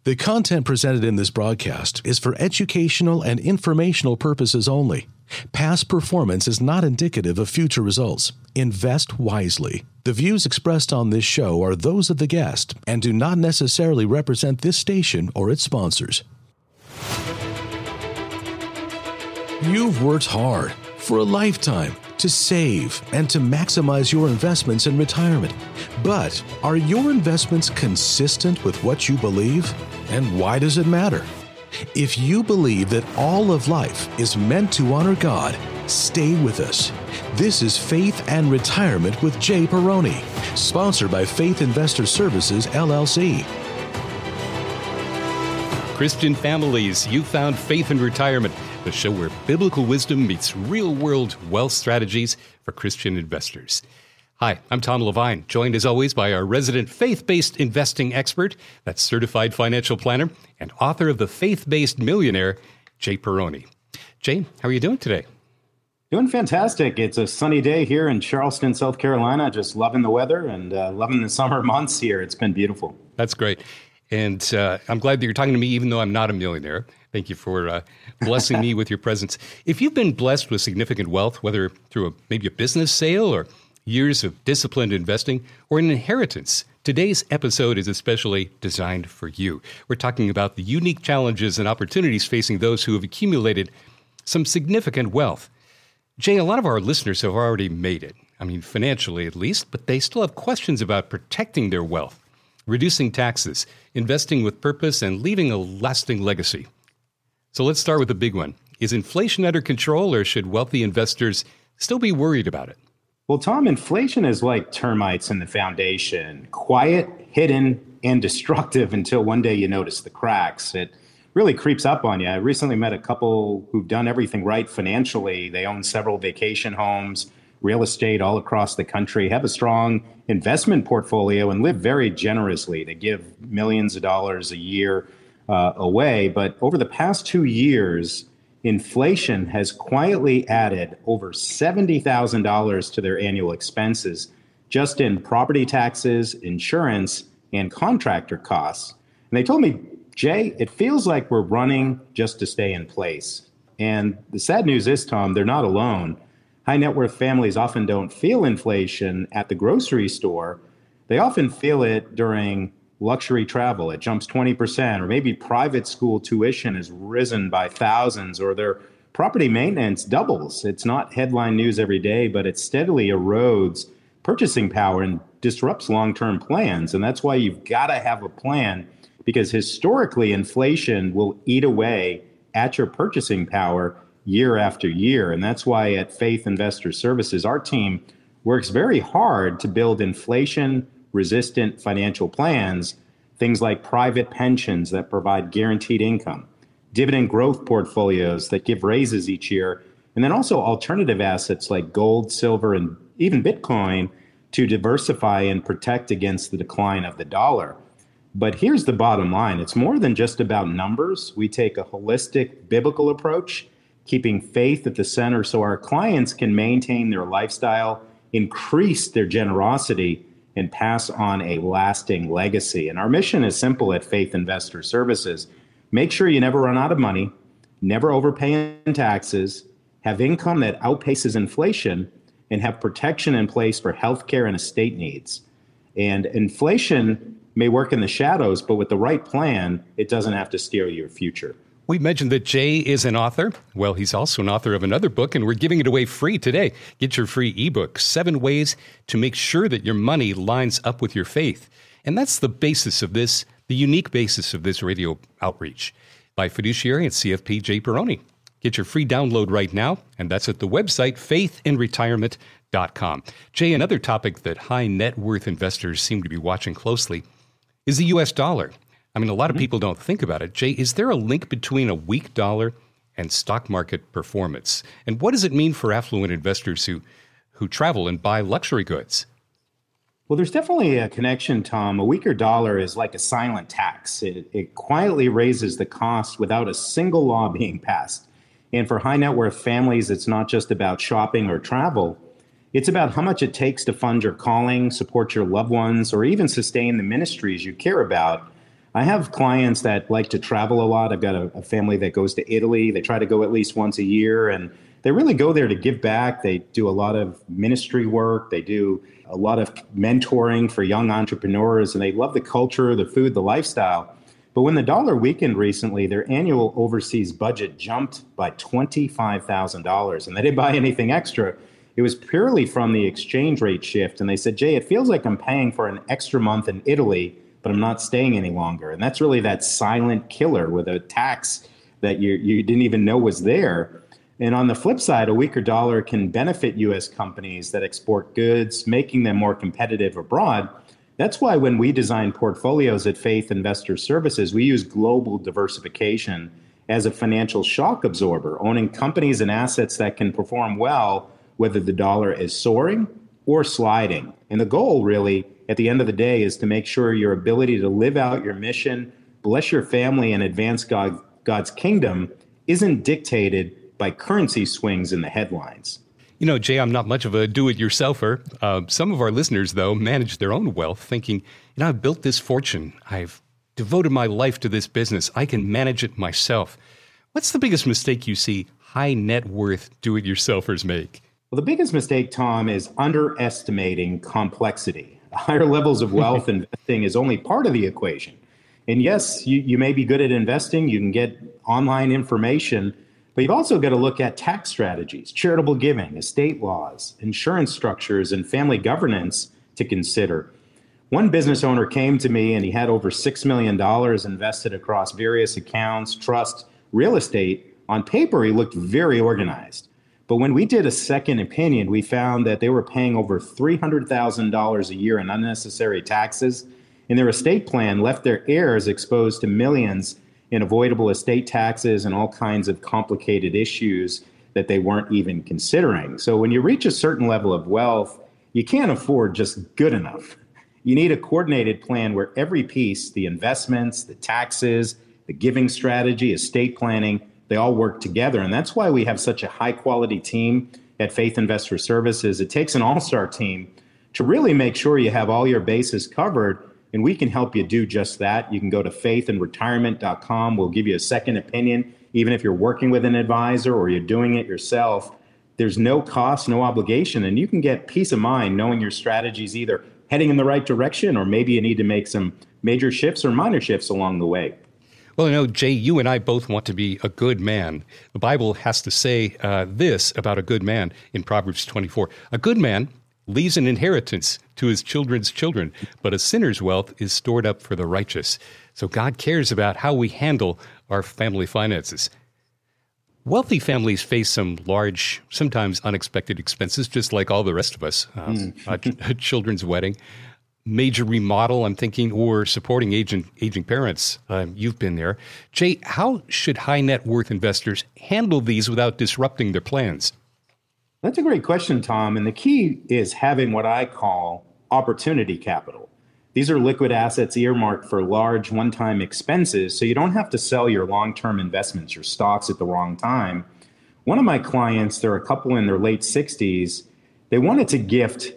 The content presented in this broadcast is for educational and informational purposes only. Past performance is not indicative of future results. Invest wisely. The views expressed on this show are those of the guest and do not necessarily represent this station or its sponsors. You've worked hard for a lifetime to save and to maximize your investments in retirement. But are your investments consistent with what you believe? And why does it matter? If you believe that all of life is meant to honor God, stay with us. This is Faith and Retirement with Jay Perrone, sponsored by Faith Investor Services, LLC. Christian families, you found Faith and Retirement, the show where biblical wisdom meets real-world wealth strategies for Christian investors. Hi, I'm Tom Levine, joined as always by our resident faith-based investing expert, that's certified financial planner, and author of The Faith-Based Millionaire, Jay Perrone. Jay, how are you doing today? Doing fantastic. It's a sunny day here in Charleston, South Carolina. Just loving the weather and loving the summer months here. It's been beautiful. That's great. And I'm glad that you're talking to me, even though I'm not a millionaire. Thank you for blessing me with your presence. If you've been blessed with significant wealth, whether through maybe a business sale or years of disciplined investing or an inheritance, today's episode is especially designed for you. We're talking about the unique challenges and opportunities facing those who have accumulated some significant wealth. Jay, a lot of our listeners have already made it. I mean, financially at least, but they still have questions about protecting their wealth, reducing taxes, investing with purpose, and leaving a lasting legacy. So let's start with the big one. Is inflation under control, or should wealthy investors still be worried about it? Well, Tom, inflation is like termites in the foundation, quiet, hidden, and destructive until one day you notice the cracks. It really creeps up on you. I recently met a couple who've done everything right financially. They own several vacation homes, real estate all across the country, have a strong investment portfolio, and live very generously. They give millions of dollars a year away. But over the past 2 years, inflation has quietly added over $70,000 to their annual expenses just in property taxes, insurance, and contractor costs. And they told me, Jay, it feels like we're running just to stay in place. And the sad news is, Tom, they're not alone. High net worth families often don't feel inflation at the grocery store. They often feel it during luxury travel. It jumps 20%, or maybe private school tuition has risen by thousands, or their property maintenance doubles. It's not headline news every day, but it steadily erodes purchasing power and disrupts long-term plans. And that's why you've got to have a plan, because historically inflation will eat away at your purchasing power year after year. And that's why at Faith Investor Services, our team works very hard to build inflation-resistant financial plans, things like private pensions that provide guaranteed income, dividend growth portfolios that give raises each year, and then also alternative assets like gold, silver, and even Bitcoin to diversify and protect against the decline of the dollar. But here's the bottom line. It's more than just about numbers. We take a holistic biblical approach, keeping faith at the center so our clients can maintain their lifestyle, increase their generosity, and pass on a lasting legacy. And our mission is simple at Faith Investor Services. Make sure you never run out of money, never overpay in taxes, have income that outpaces inflation, and have protection in place for healthcare and estate needs. And inflation may work in the shadows, but with the right plan, it doesn't have to steer your future. We mentioned that Jay is an author. Well, he's also an author of another book, and we're giving it away free today. Get your free ebook, 7 Ways to Make Sure That Your Money Lines Up With Your Faith. And that's the basis of this, the unique basis of this radio outreach by fiduciary and CFP Jay Perrone. Get your free download right now, and that's at the website faithandretirement.com. Jay, another topic that high net worth investors seem to be watching closely is the U.S. dollar. I mean, a lot of people don't think about it. Jay, is there a link between a weak dollar and stock market performance? And what does it mean for affluent investors who travel and buy luxury goods? Well, there's definitely a connection, Tom. A weaker dollar is like a silent tax. It quietly raises the cost without a single law being passed. And for high net worth families, it's not just about shopping or travel. It's about how much it takes to fund your calling, support your loved ones, or even sustain the ministries you care about. I have clients that like to travel a lot. I've got a family that goes to Italy. They try to go at least once a year, and they really go there to give back. They do a lot of ministry work. They do a lot of mentoring for young entrepreneurs, and they love the culture, the food, the lifestyle. But when the dollar weakened recently, their annual overseas budget jumped by $25,000, and they didn't buy anything extra. It was purely from the exchange rate shift. And they said, Jay, it feels like I'm paying for an extra month in Italy, but I'm not staying any longer. And that's really that silent killer with a tax that you didn't even know was there. And on the flip side, a weaker dollar can benefit U.S. companies that export goods, making them more competitive abroad. That's why when we design portfolios at Faith Investor Services, we use global diversification as a financial shock absorber, owning companies and assets that can perform well whether the dollar is soaring or sliding. And the goal really at the end of the day is to make sure your ability to live out your mission, bless your family, and advance God's kingdom isn't dictated by currency swings in the headlines. You know, Jay, I'm not much of a do-it-yourselfer. Some of our listeners, though, manage their own wealth thinking, I've built this fortune. I've devoted my life to this business. I can manage it myself. What's the biggest mistake you see high net worth do-it-yourselfers make? Well, the biggest mistake, Tom, is underestimating complexity. Higher levels of wealth investing is only part of the equation. And yes, you may be good at investing. You can get online information. But you've also got to look at tax strategies, charitable giving, estate laws, insurance structures, and family governance to consider. One business owner came to me and he had over $6 million invested across various accounts, trust, real estate. On paper, he looked very organized. But when we did a second opinion, we found that they were paying over $300,000 a year in unnecessary taxes, and their estate plan left their heirs exposed to millions in avoidable estate taxes and all kinds of complicated issues that they weren't even considering. So when you reach a certain level of wealth, you can't afford just good enough. You need a coordinated plan where every piece, the investments, the taxes, the giving strategy, estate planning, they all work together. And that's why we have such a high quality team at Faith Investor Services. It takes an all-star team to really make sure you have all your bases covered. And we can help you do just that. You can go to faithandretirement.com. We'll give you a second opinion, even if you're working with an advisor or you're doing it yourself. There's no cost, no obligation, and you can get peace of mind knowing your strategy is either heading in the right direction or maybe you need to make some major shifts or minor shifts along the way. Well, Jay, you and I both want to be a good man. The Bible has to say this about a good man in Proverbs 24. A good man leaves an inheritance to his children's children, but a sinner's wealth is stored up for the righteous. So God cares about how we handle our family finances. Wealthy families face some large, sometimes unexpected expenses, just like all the rest of us. A children's wedding, major remodel, I'm thinking, or supporting aging parents. You've been there. Jay, how should high net worth investors handle these without disrupting their plans? That's a great question, Tom. And the key is having what I call opportunity capital. These are liquid assets earmarked for large one-time expenses, so you don't have to sell your long-term investments, your stocks at the wrong time. One of my clients, they're a couple in their late 60s, they wanted to gift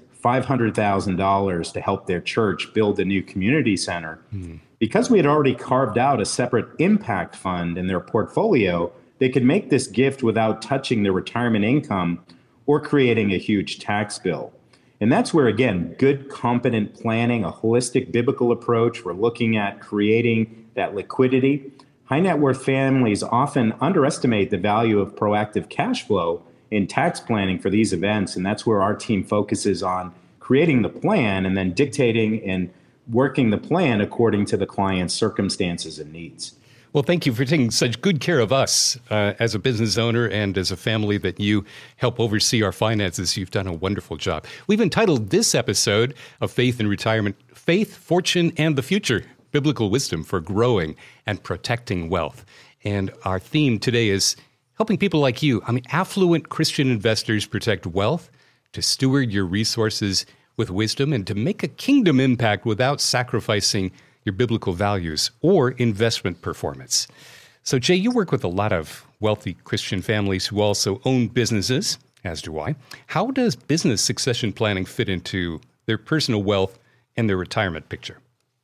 $500,000 to help their church build a new community center. Because we had already carved out a separate impact fund in their portfolio, they could make this gift without touching their retirement income or creating a huge tax bill. And that's where, again, good, competent planning, a holistic biblical approach, we're looking at creating that liquidity. High net worth families often underestimate the value of proactive cash flow in tax planning for these events. And that's where our team focuses on creating the plan and then dictating and working the plan according to the client's circumstances and needs. Well, thank you for taking such good care of us as a business owner and as a family that you help oversee our finances. You've done a wonderful job. We've entitled this episode of Faith and Retirement, Faith, Fortune, and the Future, Biblical Wisdom for Growing and Protecting Wealth. And our theme today is helping people like you, affluent Christian investors protect wealth, to steward your resources with wisdom, and to make a kingdom impact without sacrificing your biblical values or investment performance. So, Jay, you work with a lot of wealthy Christian families who also own businesses, as do I. How does business succession planning fit into their personal wealth and their retirement picture?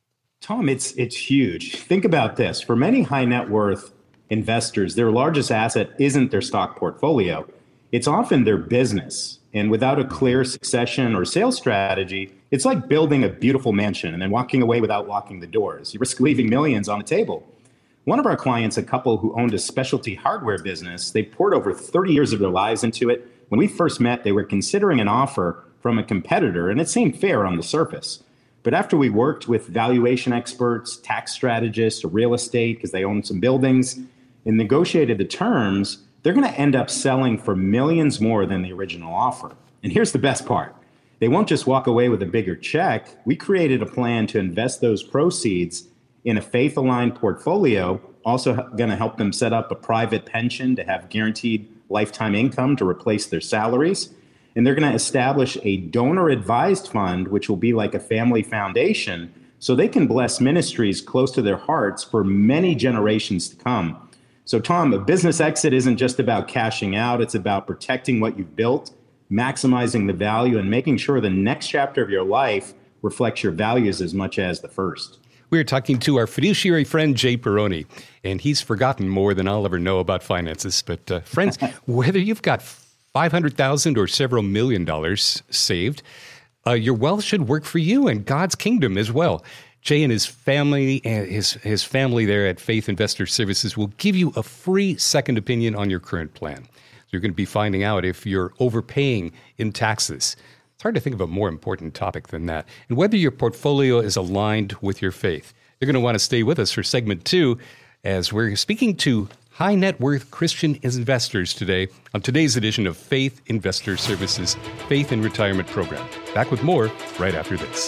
Tom, it's huge. Think about this. For many high net worth investors, their largest asset isn't their stock portfolio. It's often their business. And without a clear succession or sales strategy, it's like building a beautiful mansion and then walking away without locking the doors. You risk leaving millions on the table. One of our clients, a couple who owned a specialty hardware business, they poured over 30 years of their lives into it. When we first met, they were considering an offer from a competitor, and it seemed fair on the surface. But after we worked with valuation experts, tax strategists, real estate, because they own some buildings, and negotiated the terms, they're going to end up selling for millions more than the original offer. And here's the best part. They won't just walk away with a bigger check. We created a plan to invest those proceeds in a faith-aligned portfolio, also going to help them set up a private pension to have guaranteed lifetime income to replace their salaries. And they're going to establish a donor-advised fund, which will be like a family foundation, so they can bless ministries close to their hearts for many generations to come. So, Tom, a business exit isn't just about cashing out. It's about protecting what you've built, maximizing the value, and making sure the next chapter of your life reflects your values as much as the first. We're talking to our fiduciary friend, Jay Perrone, and he's forgotten more than I'll ever know about finances. But friends, whether you've got $500,000 or several $1 million saved, your wealth should work for you and God's kingdom as well. Jay and his family there at Faith Investor Services will give you a free second opinion on your current plan. So you're going to be finding out if you're overpaying in taxes. It's hard to think of a more important topic than that. And whether your portfolio is aligned with your faith. You're going to want to stay with us for segment 2 as we're speaking to high net worth Christian investors today on today's edition of Faith Investor Services Faith and Retirement Program. Back with more right after this.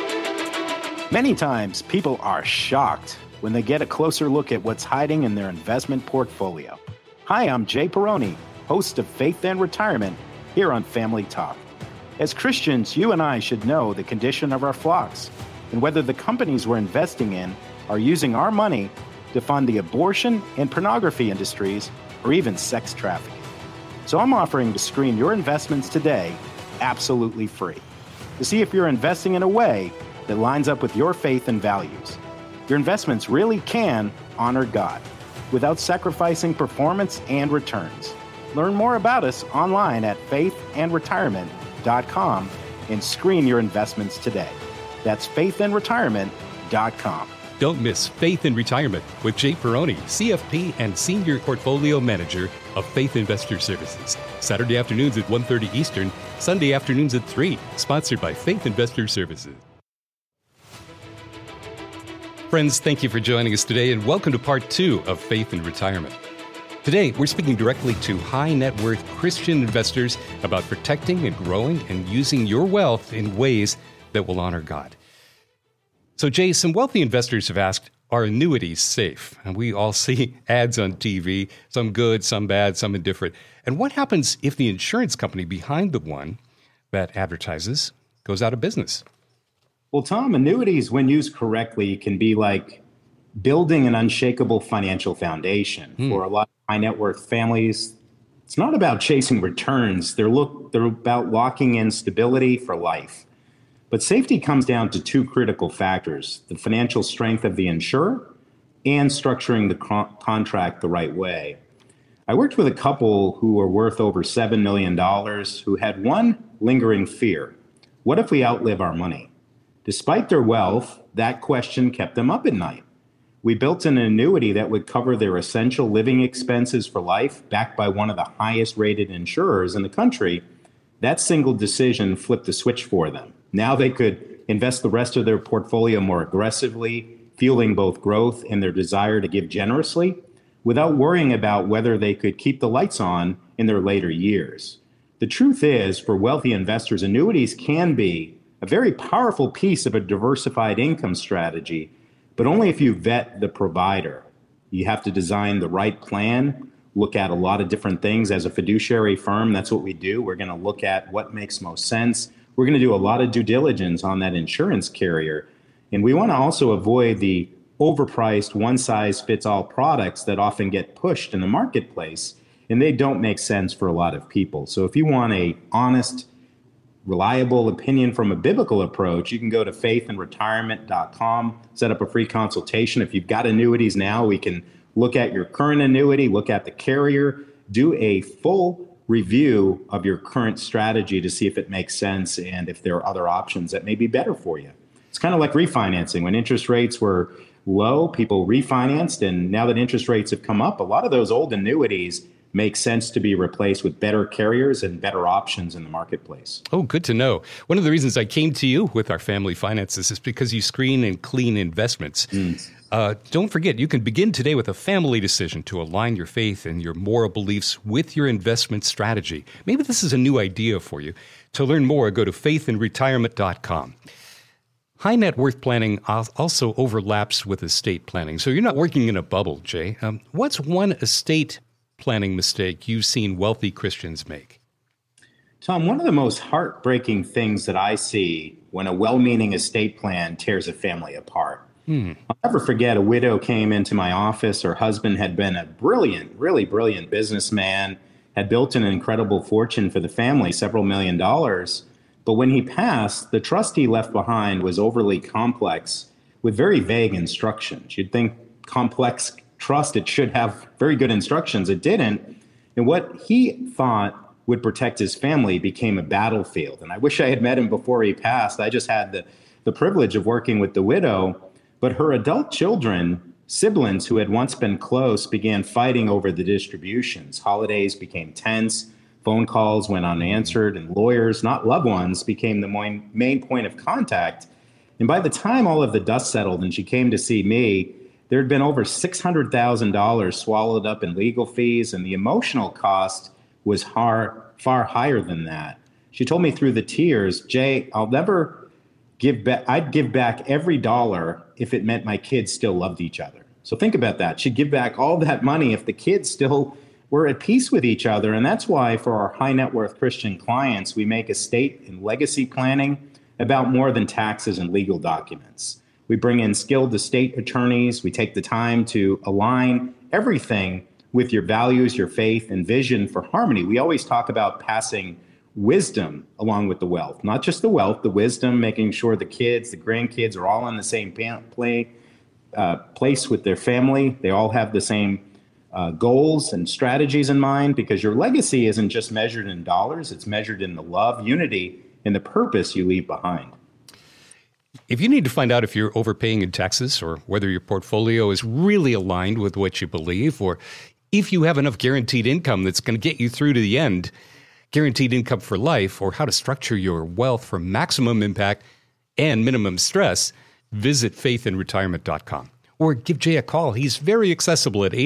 Many times, people are shocked when they get a closer look at what's hiding in their investment portfolio. Hi, I'm Jay Perrone, host of Faith and Retirement here on Family Talk. As Christians, you and I should know the condition of our flocks and whether the companies we're investing in are using our money to fund the abortion and pornography industries or even sex trafficking. So I'm offering to screen your investments today absolutely free to see if you're investing in a way that lines up with your faith and values. Your investments really can honor God without sacrificing performance and returns. Learn more about us online at faithandretirement.com and screen your investments today. That's faithandretirement.com. Don't miss Faith in Retirement with Jay Perrone, CFP and Senior Portfolio Manager of Faith Investor Services. Saturday afternoons at 1:30 Eastern, Sunday afternoons at 3, sponsored by Faith Investor Services. Friends, thank you for joining us today and welcome to part 2 of Faith in Retirement. Today, we're speaking directly to high net worth Christian investors about protecting and growing and using your wealth in ways that will honor God. So, Jay, some wealthy investors have asked, are annuities safe? And we all see ads on TV, some good, some bad, some indifferent. And what happens if the insurance company behind the one that advertises goes out of business? Well, Tom, annuities, when used correctly, can be like building an unshakable financial foundation. For a lot of high net worth families, it's not about chasing returns. They're about locking in stability for life. But safety comes down to 2 critical factors: the financial strength of the insurer and structuring the contract the right way. I worked with a couple who were worth over $7 million who had one lingering fear. What if we outlive our money? Despite their wealth, that question kept them up at night. We built an annuity that would cover their essential living expenses for life, backed by one of the highest rated insurers in the country. That single decision flipped the switch for them. Now they could invest the rest of their portfolio more aggressively, fueling both growth and their desire to give generously, without worrying about whether they could keep the lights on in their later years. The truth is, for wealthy investors, annuities can be a very powerful piece of a diversified income strategy, but only if you vet the provider. You have to design the right plan, look at a lot of different things. As a fiduciary firm, that's what we do. We're going to look at what makes most sense. We're going to do a lot of due diligence on that insurance carrier. And we want to also avoid the overpriced one-size-fits-all products that often get pushed in the marketplace, and they don't make sense for a lot of people. So if you want a honest, reliable opinion from a biblical approach, you can go to faithandretirement.com, set up a free consultation. If you've got annuities now, we can look at your current annuity, look at the carrier, do a full review of your current strategy to see if it makes sense and if there are other options that may be better for you. It's kind of like refinancing. When interest rates were low, people refinanced, and now that interest rates have come up, a lot of those old annuities make sense to be replaced with better carriers and better options in the marketplace. Oh, good to know. One of the reasons I came to you with our family finances is because you screen and clean investments. Don't forget, you can begin today with a family decision to align your faith and your moral beliefs with your investment strategy. Maybe this is a new idea for you. To learn more, go to faithandretirement.com. High net worth planning also overlaps with estate planning. So you're not working in a bubble, Jay. What's one estate planning mistake you've seen wealthy Christians make? Tom, one of the most heartbreaking things that I see when a well-meaning estate plan tears a family apart. I'll never forget a widow came into my office. Her husband had been a really brilliant businessman, had built an incredible fortune for the family, several $million. But when he passed, the trust he left behind was overly complex with very vague instructions. You'd think complex trust, it should have very good instructions. It didn't. And what he thought would protect his family became a battlefield. And I wish I had met him before he passed. I just had the privilege of working with the widow. But her adult children, siblings who had once been close, began fighting over the distributions. Holidays became tense. Phone calls went unanswered, and lawyers, not loved ones, became the main point of contact. And by the time all of the dust settled and she came to see me, there had been over $600,000 swallowed up in legal fees, and the emotional cost was far higher than that. She told me through the tears, Jay, I'll never give back. I'd give back every dollar if it meant my kids still loved each other. So think about that. She'd give back all that money if the kids still were at peace with each other. And that's why for our high net worth Christian clients, we make estate and legacy planning about more than taxes and legal documents. We bring in skilled estate attorneys. We take the time to align everything with your values, your faith, and vision for harmony. We always talk about passing wisdom along with the wealth, not just the wealth, the wisdom, making sure the kids, the grandkids are all in the same place with their family. They all have the same goals and strategies in mind, because your legacy isn't just measured in dollars. It's measured in the love, unity, and the purpose you leave behind. If you need to find out if you're overpaying in taxes or whether your portfolio is really aligned with what you believe, or if you have enough guaranteed income that's going to get you through to the end, guaranteed income for life, or how to structure your wealth for maximum impact and minimum stress, visit faithandretirement.com or give Jay a call. He's very accessible at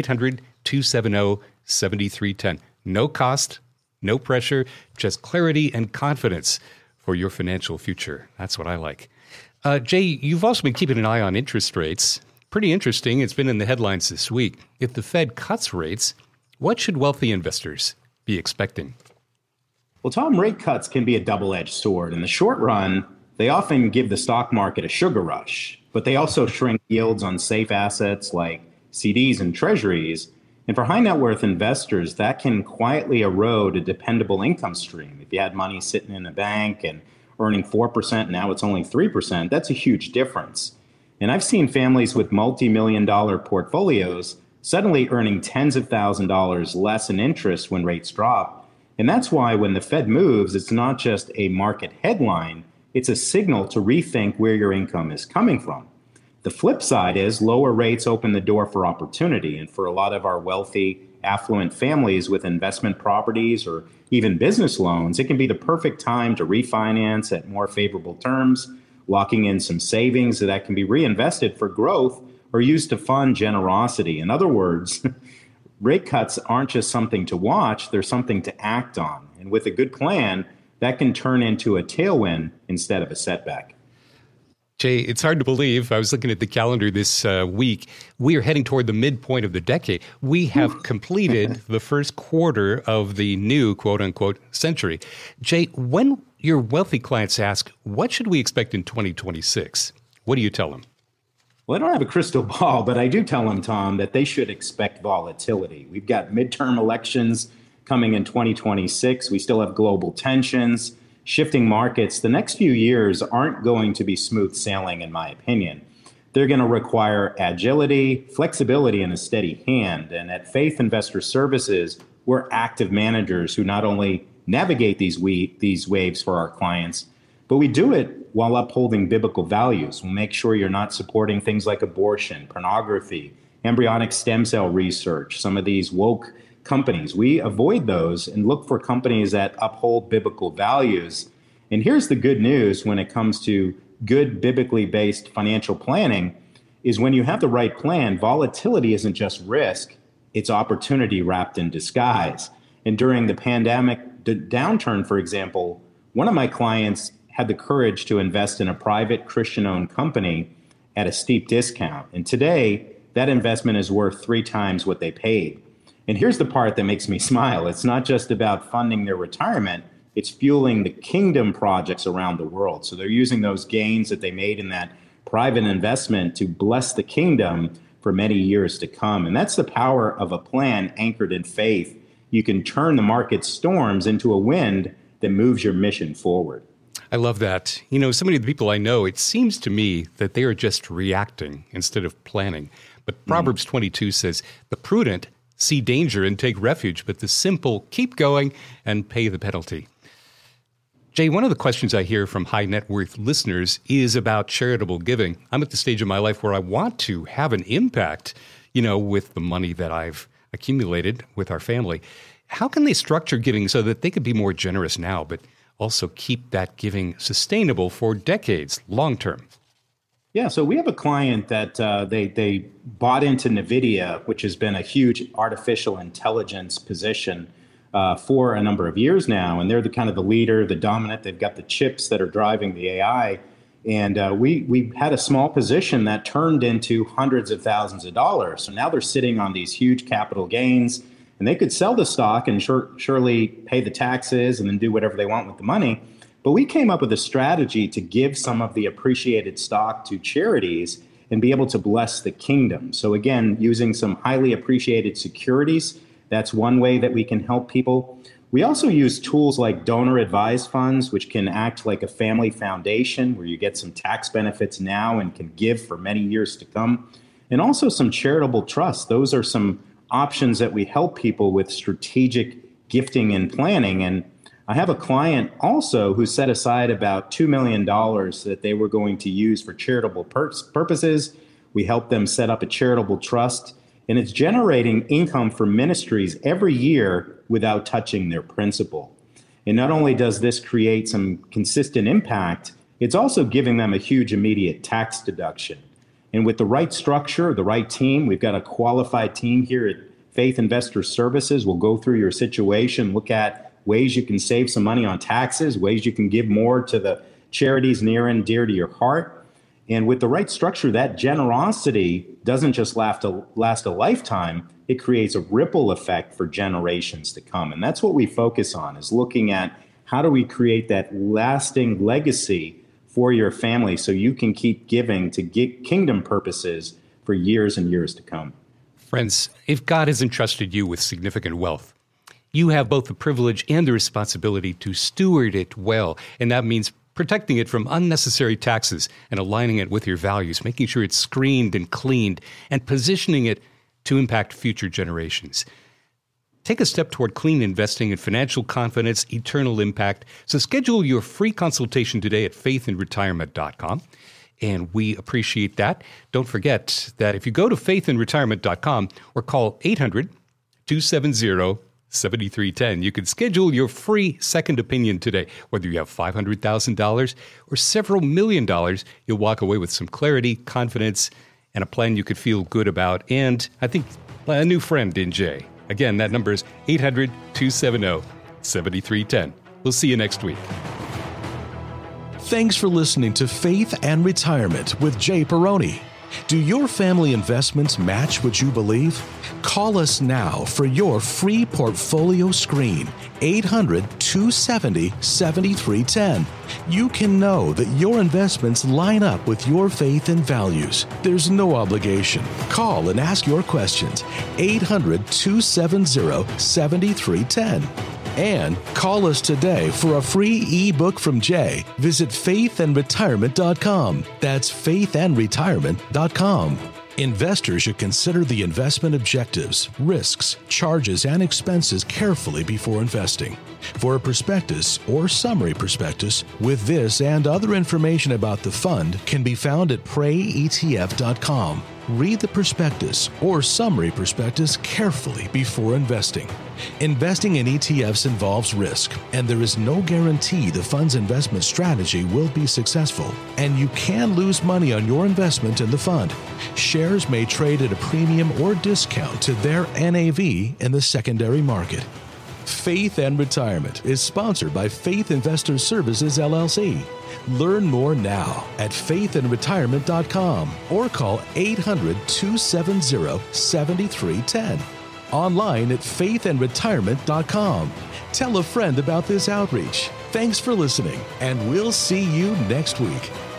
800-270-7310. No cost, no pressure, just clarity and confidence for your financial future. That's what I like. Jay, you've also been keeping an eye on interest rates. Pretty interesting. It's been in the headlines this week. If the Fed cuts rates, what should wealthy investors be expecting? Well, Tom, rate cuts can be a double-edged sword. In the short run, they often give the stock market a sugar rush, but they also shrink yields on safe assets like CDs and treasuries. And for high net worth investors, that can quietly erode a dependable income stream. If you had money sitting in a bank and earning 4%, now it's only 3%, that's a huge difference. And I've seen families with multi-million-dollar portfolios suddenly earning tens of thousands of dollars less in interest when rates drop. And that's why when the Fed moves, it's not just a market headline, it's a signal to rethink where your income is coming from. The flip side is lower rates open the door for opportunity. And for a lot of our wealthy, affluent families with investment properties or even business loans, it can be the perfect time to refinance at more favorable terms, locking in some savings that can be reinvested for growth or used to fund generosity. In other words, rate cuts aren't just something to watch, they're something to act on. And with a good plan, that can turn into a tailwind instead of a setback. Jay, it's hard to believe. I was looking at the calendar this week. We are heading toward the midpoint of the decade. We have completed the first quarter of the new quote-unquote century. Jay, when your wealthy clients ask, what should we expect in 2026? What do you tell them? Well, I don't have a crystal ball, but I do tell them, Tom, that they should expect volatility. We've got midterm elections coming in 2026. We still have global tensions. shifting markets, the next few years aren't going to be smooth sailing, in my opinion. They're going to require agility, flexibility, and a steady hand. And at Faith Investor Services, we're active managers who not only navigate these waves for our clients, but we do it while upholding biblical values. We'll make sure you're not supporting things like abortion, pornography, embryonic stem cell research, some of these woke companies. We avoid those and look for companies that uphold biblical values. And here's the good news when it comes to good biblically based financial planning is when you have the right plan, volatility isn't just risk, it's opportunity wrapped in disguise. And during the pandemic downturn, for example, one of my clients had the courage to invest in a private Christian-owned company at a steep discount. And today, that investment is worth 3 times what they paid. And here's the part that makes me smile. It's not just about funding their retirement, it's fueling the kingdom projects around the world. So they're using those gains that they made in that private investment to bless the kingdom for many years to come. And that's the power of a plan anchored in faith. You can turn the market storms into a wind that moves your mission forward. I love that. You know, so many of the people I know, it seems to me that they are just reacting instead of planning. But Proverbs 22 says, the prudent see danger and take refuge, but the simple keep going and pay the penalty. Jay, one of the questions I hear from high net worth listeners is about charitable giving. I'm at the stage of my life where I want to have an impact, with the money that I've accumulated with our family. How can they structure giving so that they could be more generous now, but also keep that giving sustainable for decades, long term? Yeah, so we have a client that they bought into NVIDIA, which has been a huge artificial intelligence position for a number of years now. And they're the leader, the dominant. They've got the chips that are driving the AI. And we had a small position that turned into hundreds of thousands of dollars. So now they're sitting on these huge capital gains, and they could sell the stock and surely pay the taxes and then do whatever they want with the money. But we came up with a strategy to give some of the appreciated stock to charities and be able to bless the kingdom. So again, using some highly appreciated securities, that's one way that we can help people. We also use tools like donor advised funds, which can act like a family foundation where you get some tax benefits now and can give for many years to come. And also some charitable trusts. Those are some options that we help people with strategic gifting and planning. And I have a client also who set aside about $2 million that they were going to use for charitable purposes. We helped them set up a charitable trust, and it's generating income for ministries every year without touching their principal. And not only does this create some consistent impact, it's also giving them a huge immediate tax deduction. And with the right structure, the right team, we've got a qualified team here at Faith Investor Services. We'll go through your situation, look at ways you can save some money on taxes, ways you can give more to the charities near and dear to your heart. And with the right structure, that generosity doesn't just last a lifetime, it creates a ripple effect for generations to come. And that's what we focus on, is looking at how do we create that lasting legacy for your family so you can keep giving to kingdom purposes for years and years to come. Friends, if God has entrusted you with significant wealth, you have both the privilege and the responsibility to steward it well. And that means protecting it from unnecessary taxes and aligning it with your values, making sure it's screened and cleaned, and positioning it to impact future generations. Take a step toward clean investing and financial confidence, eternal impact. So schedule your free consultation today at faithandretirement.com. And we appreciate that. Don't forget that if you go to faithandretirement.com or call 800-270-7310, you can schedule your free second opinion today. Whether you have $500,000 or several $1 million, you'll walk away with some clarity, confidence, and a plan you could feel good about. And I think a new friend in Jay. Again, that number is 800-270-7310. We'll see you next week. Thanks for listening to Faith and Retirement with Jay Perrone. Do your family investments match what you believe? Call us now for your free portfolio screen, 800-270-7310. You can know that your investments line up with your faith and values. There's no obligation. Call and ask your questions, 800-270-7310. And call us today for a free ebook from Jay. Visit faithandretirement.com. That's faithandretirement.com. Investors should consider the investment objectives, risks, charges, and expenses carefully before investing. For a prospectus or summary prospectus with this and other information about the fund can be found at prayetf.com. Read the prospectus or summary prospectus carefully before investing. Investing in ETFs involves risk, and there is no guarantee the fund's investment strategy will be successful, and you can lose money on your investment in the fund. Shares may trade at a premium or discount to their NAV in the secondary market. Faith and Retirement is sponsored by Faith Investor Services, LLC. Learn more now at faithandretirement.com or call 800-270-7310. Online at faithandretirement.com. Tell a friend about this outreach. Thanks for listening, and we'll see you next week.